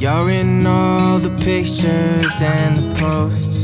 You're in all the pictures and the posts.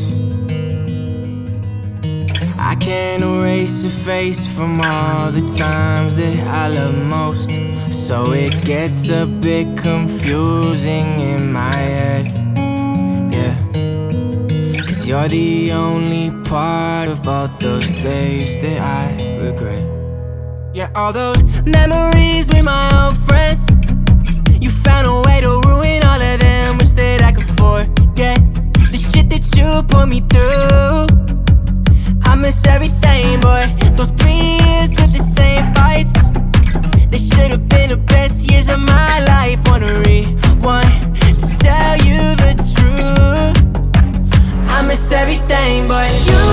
I can't erase your face from all the times that I love most. So it gets a bit confusing in my head, yeah. Cause you're the only part of all those days that I regret. Yeah, all those memories with my old friends, you found a way to ruin all of them. Wish that I could forget the shit that you put me through. I miss everything, boy. Those 3 years with the same fights, they should've been the best years of my life. Wanna rewind to tell you the truth. I miss everything but you.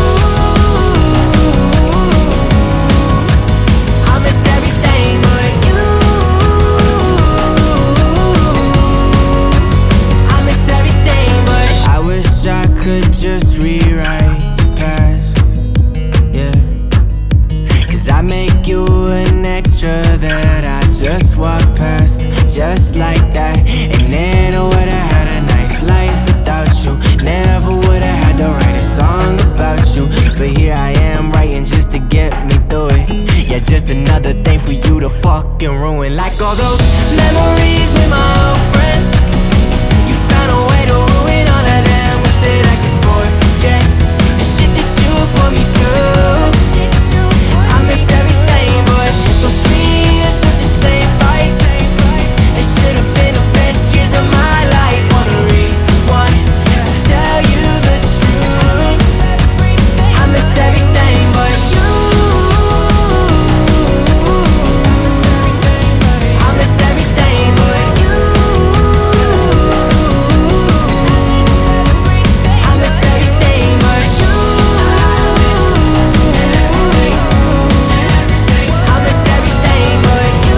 I miss everything but you. I miss everything but I wish I could just rewrite the past, yeah. Cause I make you an extra that I just walk past, just like that. And then I would've had a nice life without you. Never would've had to write a song about you. But here I am writing just to get me through it. Yeah, just another thing for you to fucking ruin. Like all those memories with my old friends, you found a way to ruin all of them. Wish that I could forget the shit that you put me through. I miss everything but those 3 years with the same fights, they should've been the best years of my life. Wanna rewind to tell you the truth. I miss everything but you. I miss everything but you. I miss everything but you. I miss everything but you.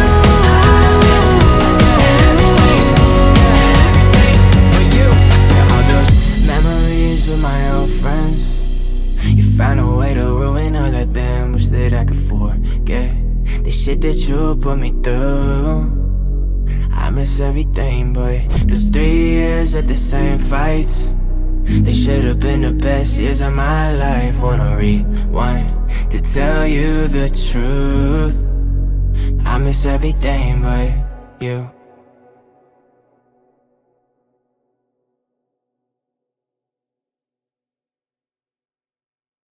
All those memories with my old friends, you found a way to ruin all of them. Wish that I could forget the shit that you put me through. I miss everything but those 3 years at the same fights, they should've been the best years of my life. Wanna rewind to tell you the truth. I miss everything but you.